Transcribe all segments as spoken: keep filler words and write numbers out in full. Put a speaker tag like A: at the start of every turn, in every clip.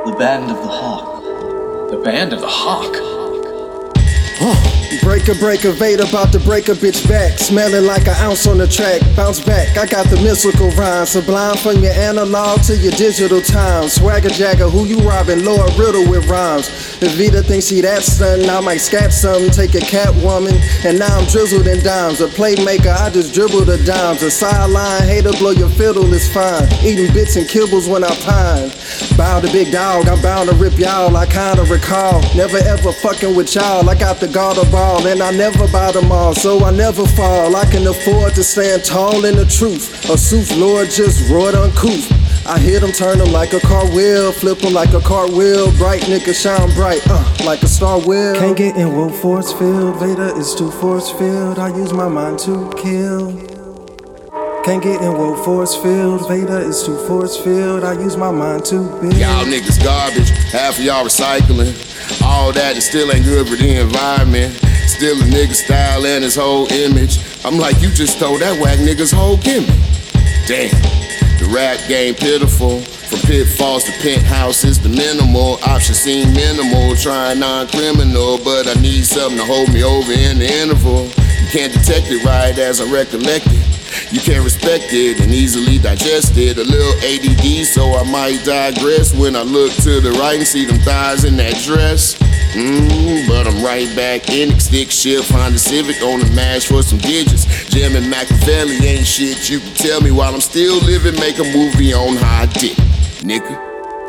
A: The Band of the Hawk. The Band of the Hawk.
B: Breaker, breaker, Vader about to break a bitch back. Smelling like an ounce on the track. Bounce back, I got the mystical rhyme. Sublime from your analog to your digital time. Swagger jagger, who you robbing? Lord Riddle with rhymes. If Vita thinks he that stunning, I might scat something. Take a cat woman, and now I'm drizzled in dimes. A playmaker, I just dribble the dimes. A sideline hater, blow your fiddle, it's fine. Eating bits and kibbles when I pine. Bow to big dog, I'm bound to rip y'all. I kinda recall, never ever fucking with y'all. I got the guard of ball, and I never buy them all, so I never fall. I can afford to stand tall in the truth. A sooth lord just roared uncouth. I hit him, turn him like a cartwheel, flip him like a cartwheel. Bright nigga shine bright, uh, like a star wheel. Can't get in woke force field, Vader is too force field. I use my mind to kill. Can't get in woke force field, Vader is too force field. I use my mind to build.
C: Y'all niggas garbage, half of y'all recycling. All that and still ain't good for the environment. Still a nigga style and his whole image. I'm like, you just stole that whack nigga's whole gimmick. Damn, the rap game pitiful. From pitfalls to penthouses, the minimal options seem minimal. Trying non-criminal, but I need something to hold me over in the interval. You can't detect it right as I recollect it. You can't respect it and easily digest it. A little A D D, so I might digress when I look to the right and see them thighs in that dress. Mmm, but I'm right back in it. Stick shift, Honda Civic on the mash for some digits. Jim and Machiavelli ain't shit you can tell me while I'm still living. Make a movie on how I did, nigga.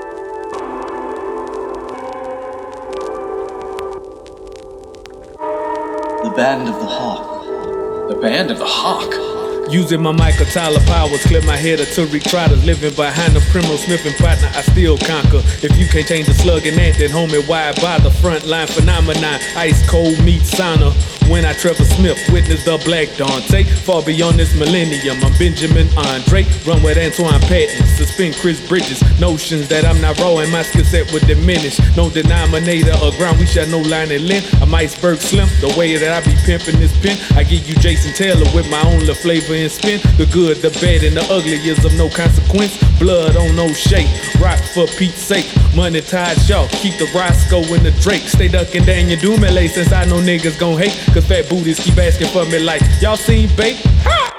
A: The Band of the Hawk.
D: The Band of the Hawk. Using my Michael Tyler powers, clip my head of Tariq Trotters. Living behind the criminal sniffing partner, I still conquer. If you can't change the slug in that, then homie, why by the front line phenomenon? Ice cold meat sauna. When I Trevor Smith witnessed the Black Dawn, take far beyond this millennium. I'm Benjamin Andre, run with Antoine Patton, suspend Chris Bridges. Notions that I'm not raw and my skill set would diminish. No denominator or ground, we shall no line and length. I'm Iceberg Slim, the way that I be pimping this pen. I give you Jason Taylor with my own little flavor and spin. The good, the bad, and the ugly is of no consequence. Blood on no shape, rock for Pete's sake. Money tied y'all, keep the Roscoe and the Drake. Stay ducking down your Dumele since I know niggas gon' hate. Cause fat booties keep asking for me like, y'all seen bait? Ha!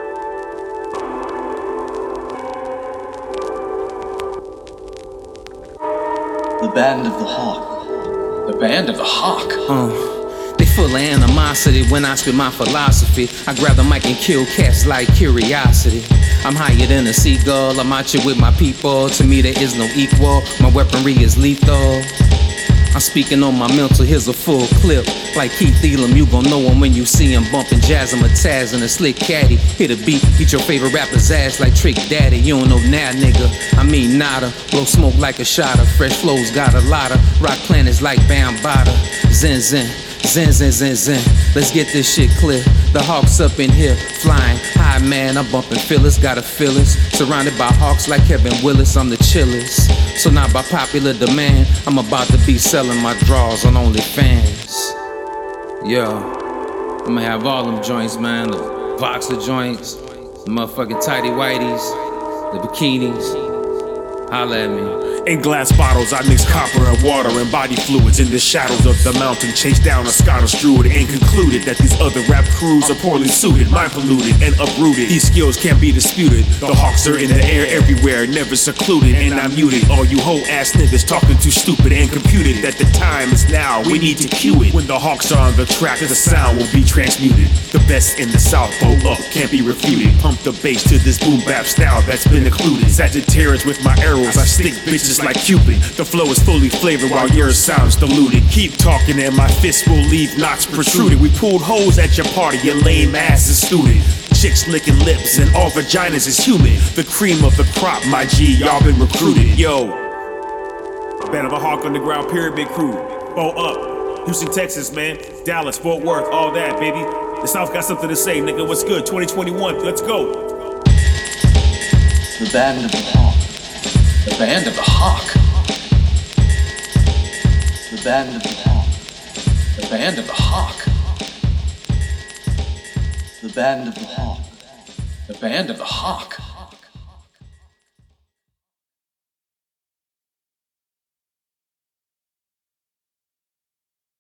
A: The Band of the Hawk.
D: The Band of the Hawk.
E: Uh. They full of animosity when I spit my philosophy. I grab the mic and kill cats like curiosity. I'm higher than a seagull, I'm out here with my people. To me there is no equal, my weaponry is lethal. I'm speaking on my mental, here's a full clip. Like Keith Elam, you gon' know him when you see him bumping jazz. I'm a Taz and a slick caddy. Hit a beat, eat your favorite rapper's ass like Trick Daddy. You don't know now, nigga, I mean nada. Blow smoke like a shotter, fresh flows got a lotta. Rock planets like Bambada. Zen zen, zen zen zen zen. Let's get this shit clear. The Hawks up in here, flying high, man. I'm bumping Phyllis, got a Phyllis. Surrounded by Hawks like Kevin Willis, I'm the chillest. So now by popular demand, I'm about to be selling my draws on OnlyFans. Yo, I'ma have all them joints, man. The Voxer joints, the motherfucking tighty whities, the bikinis. Holla at me.
F: In glass bottles, I mix copper and water and body fluids. In the shadows of the mountain, chase down a Scottish druid and concluded that these other rap crews are poorly suited, mind polluted and uprooted. These skills can't be disputed. The Hawks are in the air everywhere, never secluded, and I'm muted. All you hoe ass niggas talking too stupid and computed that the time is now. We need to cue it. When the Hawks are on the track, the sound will be transmuted. The best in the South, bow up, can't be refuted. Pump the bass to this boom bap style that's been occluded. Sagittarius with my arrows, I stick bitches like Cupid. The flow is fully flavored while yours sounds diluted. Keep talking and my fist will leave knots protruded. We pulled hoes at your party, your lame ass is student. Chicks licking lips and all vaginas is human. The cream of the crop, my G, y'all been recruited. Yo, Band of the Hawk Underground Pyramid Crew. Bow up. Houston, Texas, man. Dallas, Fort Worth, all that, baby. The South got something to say, nigga. What's good? twenty twenty-one, let's go.
A: The Band of the Hawk.
D: The Band of the Hawk.
A: The Band of the Hawk.
D: The Band of the Hawk.
A: The Band of the Hawk.
D: The Band of the Hawk.